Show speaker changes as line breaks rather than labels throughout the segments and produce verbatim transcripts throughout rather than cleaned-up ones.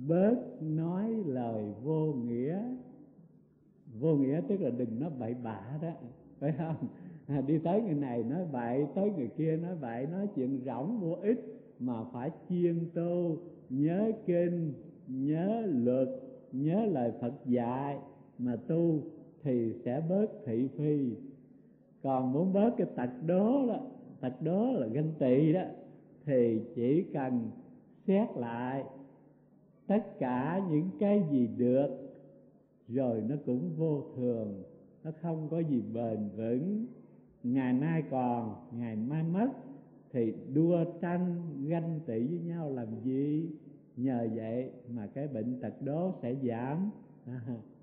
bớt nói lời vô nghĩa. Vô nghĩa tức là đừng nói bậy bạ đó, phải không? À, đi tới người này nói bậy, tới người kia nói bậy, nói chuyện rỗng vô ích, mà phải chiên tu, nhớ kinh, nhớ luật, nhớ lời Phật dạy mà tu thì sẽ bớt thị phi. Còn muốn bớt cái tật đố đó, tật đố là ganh tị đó, thì chỉ cần xét lại tất cả những cái gì được rồi nó cũng vô thường, nó không có gì bền vững, ngày nay còn ngày mai mất, thì đua tranh ganh tị với nhau làm gì? Nhờ vậy mà cái bệnh tật đố sẽ giảm. À,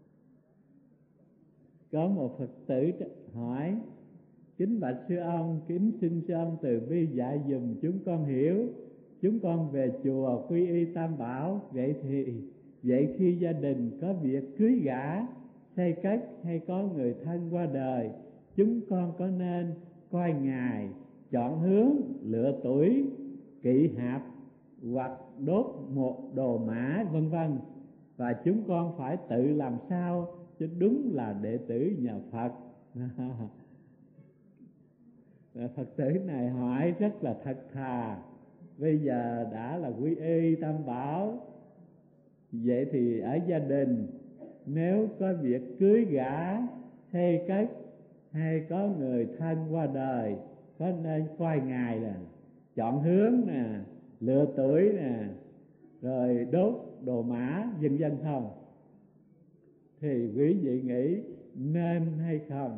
có một Phật tử hỏi: kính bạch sư ông, kính xin sư ông từ bi dạy dùm chúng con hiểu. Chúng con về chùa quy y Tam Bảo, vậy thì vậy khi gia đình có việc cưới gả, xây cất hay có người thân qua đời, chúng con có nên coi ngày, chọn hướng, lựa tuổi, kỵ hạp hoặc đốt một đồ mã vân vân, và chúng con phải tự làm sao cho đúng là đệ tử nhà Phật? Phật tử này hỏi rất là thật thà. Bây giờ đã là quy y Tam Bảo, vậy thì ở gia đình nếu có việc cưới gả, xây cất hay có người thân qua đời, có nên coi ngày nè, chọn hướng nè, lựa tuổi nè, rồi đốt đồ mã vân vân không? Thì quý vị nghĩ nên hay không?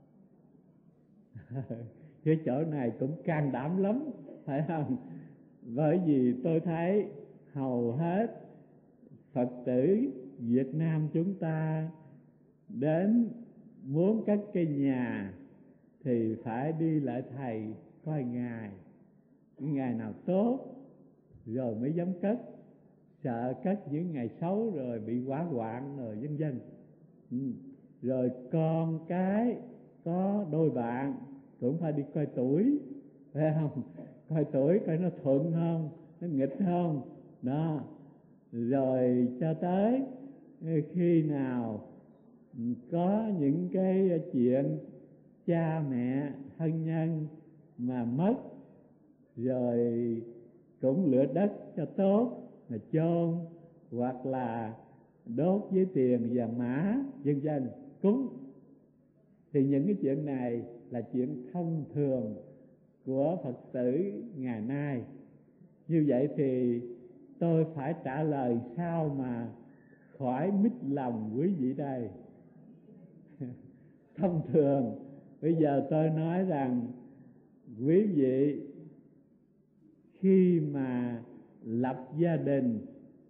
Cái chỗ này cũng can đảm lắm, phải không? Bởi vì tôi thấy hầu hết Phật tử Việt Nam chúng ta đến muốn cất cái nhà thì phải đi lại thầy coi ngày, cái ngày nào tốt rồi mới dám cất, sợ cất những ngày xấu rồi bị hỏa hoạn rồi vân vân. Ừ. Rồi con cái có đôi bạn cũng phải đi coi tuổi, phải không? Coi tuổi coi nó thuận không, nó nghịch không đó. Rồi cho tới khi nào có những cái chuyện cha mẹ thân nhân mà mất, rồi cũng lựa đất cho tốt mà chôn, hoặc là đốt với tiền vàng mã vân vân cúng. Thì những cái chuyện này là chuyện thông thường của Phật tử ngày nay. Như vậy thì tôi phải trả lời sao mà khỏi mít lòng quý vị đây? Thông thường bây giờ tôi nói rằng quý vị khi mà lập gia đình,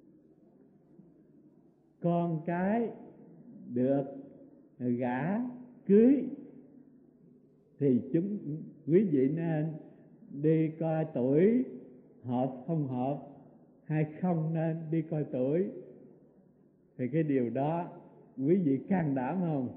con cái được gả cưới, thì chúng quý vị nên đi coi tuổi hợp không hợp, hay không nên đi coi tuổi. Thì cái điều đó quý vị can đảm không?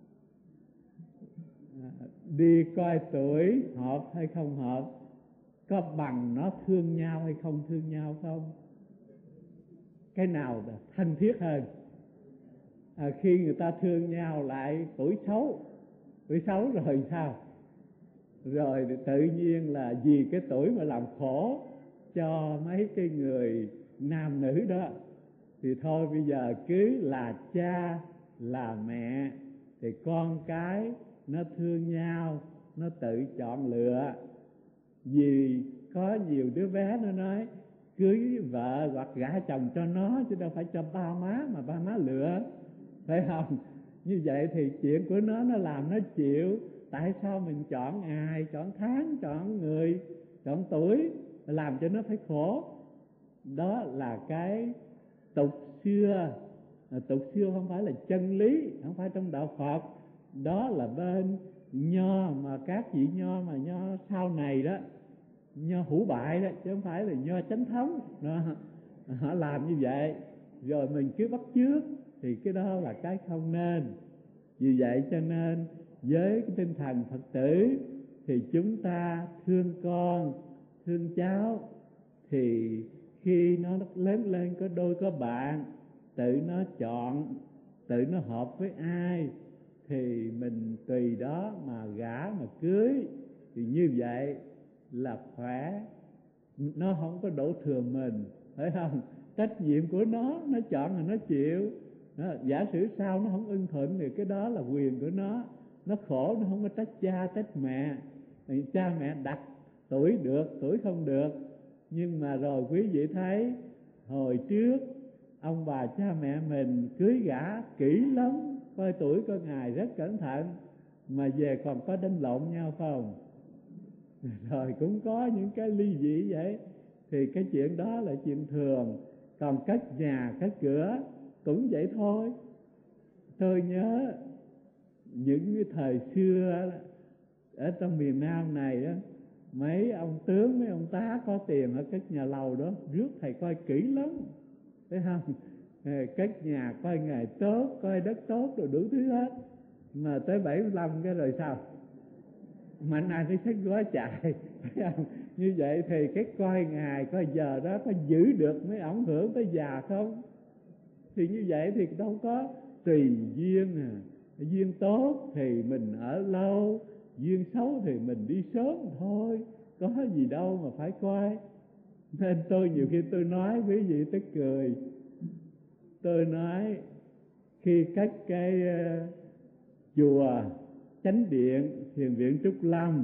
Đi coi tuổi hợp hay không hợp, có bằng nó thương nhau hay không thương nhau không? Cái nào là thân thiết hơn? À, khi người ta thương nhau lại tuổi xấu, tuổi xấu rồi sao? Rồi tự nhiên là vì cái tuổi mà làm khổ cho mấy cái người nam nữ đó, thì thôi bây giờ cứ là cha là mẹ thì con cái nó thương nhau, nó tự chọn lựa. Vì có nhiều đứa bé nó nói cưới vợ hoặc gả chồng cho nó, chứ đâu phải cho ba má mà ba má lựa, phải không? Như vậy thì chuyện của nó nó làm nó chịu. Tại sao mình chọn ngày, chọn tháng, chọn người, chọn tuổi, làm cho nó phải khổ? Đó là cái tục xưa. Tục xưa không phải là chân lý, không phải trong đạo Phật. Đó là bên nho, mà các vị nho mà nho sau này đó, nho hủ bại đó, chứ không phải là nho chánh thống đó. Họ làm như vậy rồi mình cứ bắt chước, thì cái đó là cái không nên. Vì vậy cho nên với cái tinh thần Phật tử thì chúng ta thương con, thương cháu, thì khi nó lớn lên có đôi có bạn, tự nó chọn, tự nó hợp với ai thì mình tùy đó mà gả mà cưới, thì như vậy là khỏe. Nó không có đổ thừa mình, phải không? Trách nhiệm của nó, nó chọn là nó chịu. Đó, giả sử sao nó không ưng thuận thì cái đó là quyền của nó. Nó khổ nó không có trách cha trách mẹ. Thì cha mẹ đặt tuổi được, tuổi không được. Nhưng mà rồi quý vị thấy hồi trước ông bà cha mẹ mình cưới gả kỹ lắm, coi tuổi coi ngày rất cẩn thận, mà về còn có đánh lộn nhau không? Rồi cũng có những cái ly dị vậy, thì cái chuyện đó là chuyện thường. Còn cất nhà cất cửa cũng vậy thôi. Tôi nhớ những cái thời xưa ở trong miền Nam này á, mấy ông tướng mấy ông tá có tiền ở cất nhà lầu đó, rước thầy coi kỹ lắm, thấy không? Cất nhà coi ngày tốt, coi đất tốt rồi đủ thứ hết. Mà tới bảy mươi lăm cái rồi sao? Mạnh ai thấy sách gói chạy, thấy không? Như vậy thì cái coi ngày coi giờ đó có giữ được mấy ổng hưởng tới già không? Thì như vậy thì đâu có tùy duyên. À duyên tốt thì mình ở lâu, duyên xấu thì mình đi sớm thôi, có gì đâu mà phải coi. Nên tôi nhiều khi tôi nói quý vị tức cười. Tôi nói khi cất cái uh, chùa Chánh Điện Thiền viện Trúc Lâm,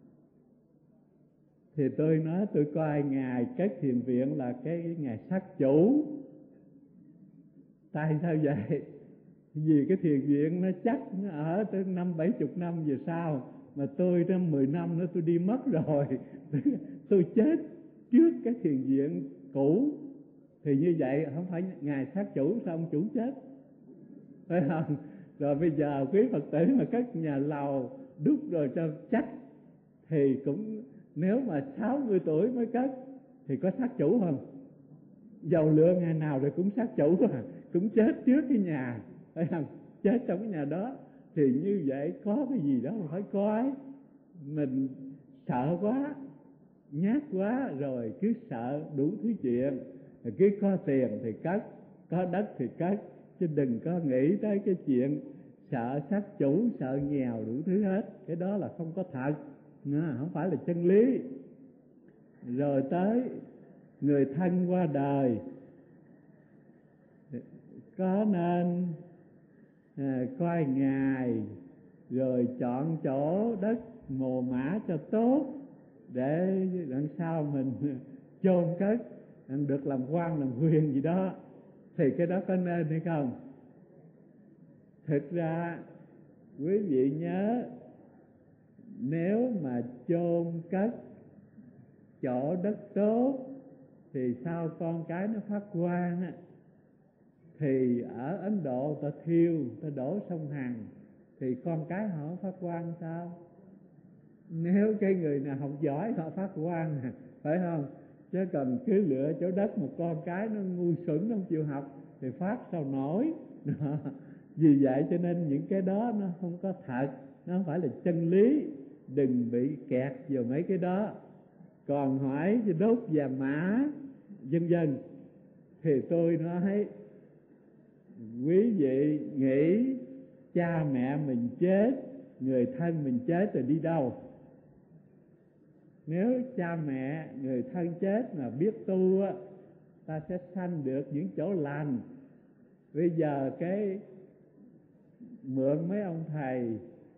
thì tôi nói tôi coi ngày cất thiền viện là cái ngày sát chủ. Tại sao vậy? Vì cái thiền viện nó chắc nó ở tới năm bảy chục năm về sau, mà tôi trong mười năm nữa tôi đi mất rồi. Tôi chết trước cái thiền viện cũ, thì như vậy không phải ngày sát chủ sao ông chủ chết, phải không? Rồi bây giờ quý Phật tử mà cất nhà lầu đúc rồi cho chắc, thì cũng nếu mà sáu mươi tuổi mới cất thì có sát chủ không? Dầu lựa ngày nào rồi cũng sát chủ à, cũng chết trước cái nhà, phải không? Chết trong cái nhà đó. Thì như vậy có cái gì đó mà phải coi. Mình sợ quá, nhát quá rồi cứ sợ đủ thứ chuyện, rồi cứ có tiền thì cất, có đất thì cất, chứ đừng có nghĩ tới cái chuyện sợ sát chủ, sợ nghèo đủ thứ hết. Cái đó là không có thật, không phải là chân lý. Rồi tới người thân qua đời, có nên à, coi ngày rồi chọn chỗ đất mồ mã cho tốt, để lần sau mình chôn cất được làm quan làm quyền gì đó, thì cái đó có nên hay không? Thực ra quý vị nhớ, nếu mà chôn cất chỗ đất tốt thì sau con cái nó phát quan á, thì ở Ấn Độ ta thiêu, ta đổ sông Hằng, thì con cái họ phát quan sao? Nếu cái người nào học giỏi họ phát quan, phải không? Chứ cần cứ lựa chỗ đất một con cái nó ngu xuẩn không chịu học thì phát sao nổi. Vì vậy cho nên những cái đó nó không có thật, nó không phải là chân lý. Đừng bị kẹt vào mấy cái đó. Còn hỏi cho đốt vàng mã vân vân thì tôi nói quý vị nghĩ cha mẹ mình chết, người thân mình chết rồi đi đâu? Nếu cha mẹ người thân chết mà biết tu á, ta sẽ sanh được những chỗ lành. Bây giờ cái mượn mấy ông thầy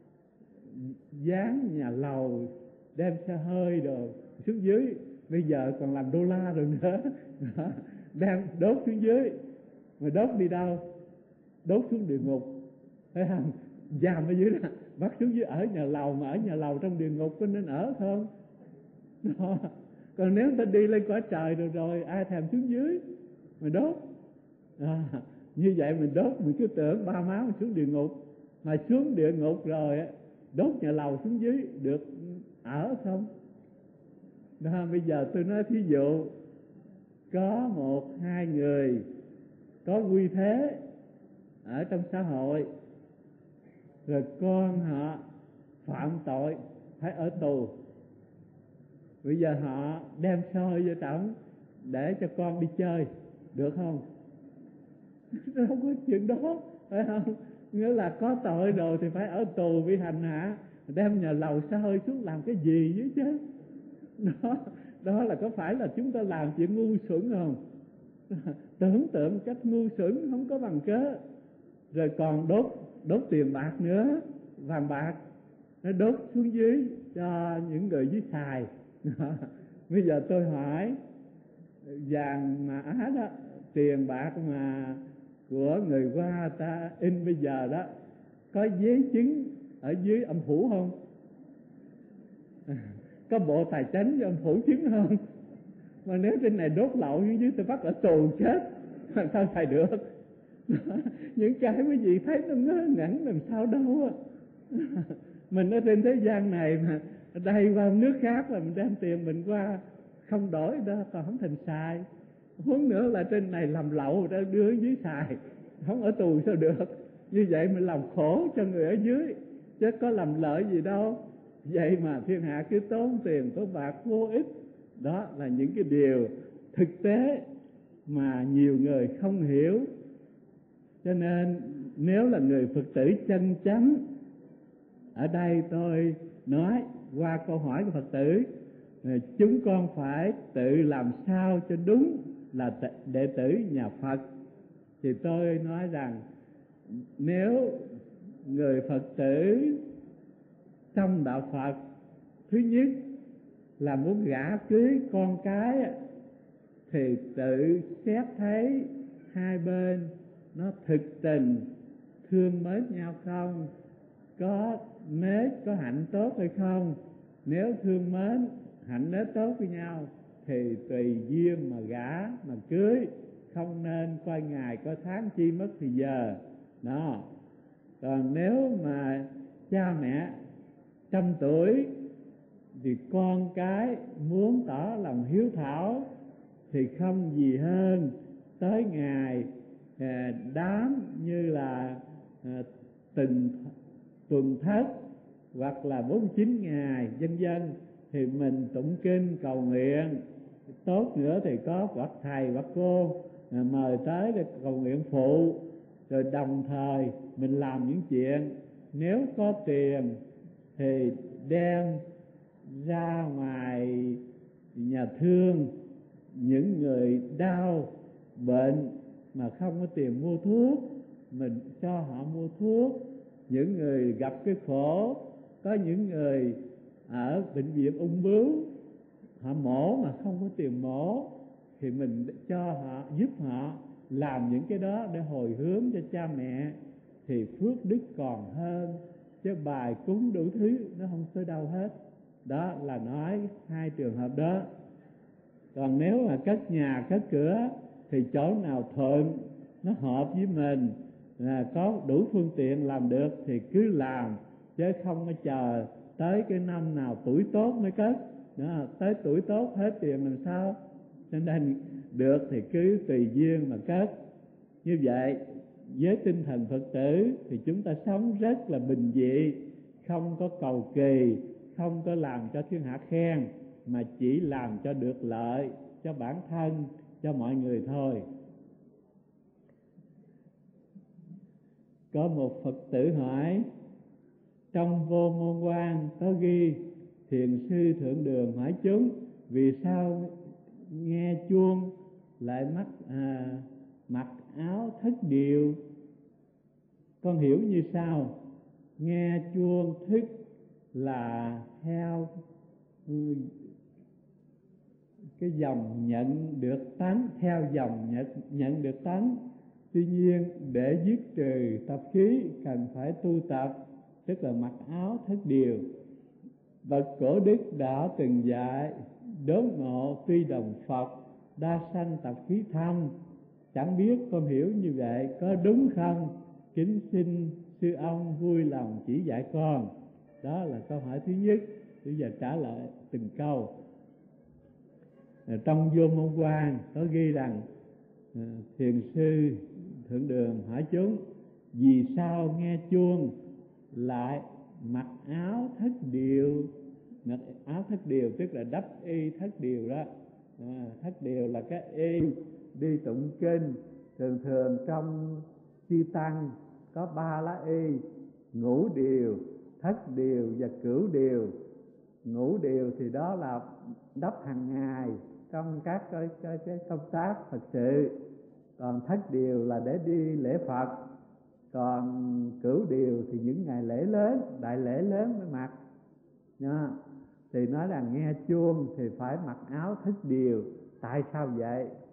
dán nhà lầu, đem xe hơi đồ xuống dưới, bây giờ còn làm đô la rồi nữa. Đem đốt xuống dưới, mà đốt đi đâu? Đốt xuống địa ngục, thấy không? Giam ở dưới đó, bắt xuống dưới ở nhà lầu, mà ở nhà lầu trong địa ngục có nên ở không? Đó. Còn nếu ta đi lên cõi trời rồi rồi ai thèm xuống dưới mà đốt. À, như vậy mình đốt mình cứ tưởng ba má mình xuống địa ngục, mà xuống địa ngục rồi đốt nhà lầu xuống dưới được ở không? Đó, bây giờ tôi nói thí dụ có một hai người có quy thế ở trong xã hội, rồi con họ phạm tội phải ở tù. Bây giờ họ đem soi vô trỏng, để cho con đi chơi, được không? Đâu có chuyện đó, phải không? Nghĩa là có tội rồi thì phải ở tù bị hành hạ, đem nhà lầu xe hơi xuống làm cái gì vậy chứ? Đó, đó là có phải là chúng ta làm chuyện ngu xuẩn không? Tưởng tượng cách ngu xuẩn không có bằng cớ. Rồi còn đốt đốt tiền bạc nữa, vàng bạc nó đốt xuống dưới cho những người dưới xài. Bây giờ tôi hỏi, vàng mà Á đó, tiền bạc mà của người Hoa ta in bây giờ đó, có giấy chứng ở dưới âm phủ không? Có bộ tài chính cho âm phủ chứng không? Mà nếu trên này đốt lậu xuống dưới tôi bắt ở tù chết, làm sao xài được? Những cái quý vị thấy nó ngớ ngẩn làm sao đâu á. Mình ở trên thế gian này mà đây qua nước khác là mình đem tiền mình qua không đổi đó, còn không thành xài. Huống nữa là trên này làm lậu ra đưa dưới xài, không ở tù sao được? Như vậy mình làm khổ cho người ở dưới chứ có làm lợi gì đâu. Vậy mà thiên hạ cứ tốn tiền tốn bạc vô ích. Đó là những cái điều thực tế mà nhiều người không hiểu. Cho nên nếu là người Phật tử chân chánh, ở đây tôi nói qua câu hỏi của Phật tử, chúng con phải tự làm sao cho đúng là đệ tử nhà Phật. Thì tôi nói rằng nếu người Phật tử trong đạo Phật, thứ nhất là muốn gả cưới con cái thì tự xét thấy hai bên nó thực tình thương mến nhau không, có nết có hạnh tốt hay không. Nếu thương mến hạnh nết tốt với nhau thì tùy duyên mà gả mà cưới, không nên coi ngày coi tháng chi mất thì giờ đó. Còn nếu mà cha mẹ trăm tuổi thì con cái muốn tỏ lòng hiếu thảo thì không gì hơn tới ngày đám như là tình tuần thất hoặc là bốn mươi chín ngày vân vân, thì mình tụng kinh cầu nguyện. Tốt nữa thì có hoặc thầy hoặc cô mời tới để cầu nguyện phụ, rồi đồng thời mình làm những chuyện. Nếu có tiền thì đem ra ngoài nhà thương những người đau bệnh mà không có tiền mua thuốc, mình cho họ mua thuốc. Những người gặp cái khổ, có những người ở bệnh viện ung bướu họ mổ mà không có tiền mổ, thì mình cho họ, giúp họ làm những cái đó để hồi hướng cho cha mẹ, thì phước đức còn hơn. Chứ bài cúng đủ thứ nó không tới đâu hết. Đó là nói hai trường hợp đó. Còn nếu mà cất nhà cất cửa thì chỗ nào thuận, nó hợp với mình, là có đủ phương tiện làm được thì cứ làm, chứ không có chờ tới cái năm nào tuổi tốt mới cất. Đó, tới tuổi tốt hết tiền làm sao? Cho nên được thì cứ tùy duyên mà cất. Như vậy với tinh thần Phật tử thì chúng ta sống rất là bình dị, không có cầu kỳ, không có làm cho thiên hạ khen, mà chỉ làm cho được lợi cho bản thân, cho mọi người thôi. Có một Phật tử hỏi, trong Vô Môn Quan có ghi Thiền sư Thượng Đường hỏi chúng vì sao nghe chuông lại mắc à, mặc áo thất điệu. Con hiểu như sau: nghe chuông thức là theo cái dòng nhận được tánh, theo dòng nhận, nhận được tánh. Tuy nhiên để dứt trừ tập khí cần phải tu tập, tức là mặc áo thất điều. Bậc cổ đức đã từng dạy, đốn ngộ tuy đồng Phật, đa sanh tập khí thâm. Chẳng biết con hiểu như vậy có đúng không? Kính xin sư ông vui lòng chỉ dạy con. Đó là câu hỏi thứ nhất. Bây giờ trả lời từng câu. Trong Vô Môn Quan có ghi rằng Thiền sư Thượng Đường hỏi chúng vì sao nghe chuông lại mặc áo thất điều. Mặc áo thất điều tức là đắp y thất điều đó, À, thất điều là cái y đi tụng kinh. Thường thường trong chư tăng có ba lá y: ngũ điều, thất điều và cửu điều. Ngũ điều thì đó là đắp hàng ngày trong các cái, cái, cái công tác Phật sự. Còn thất điều là để đi lễ Phật. Còn cửu điều thì những ngày lễ lớn, đại lễ lớn mới mặc nha. Thì nói là nghe chuông thì phải mặc áo thất điều. Tại sao vậy?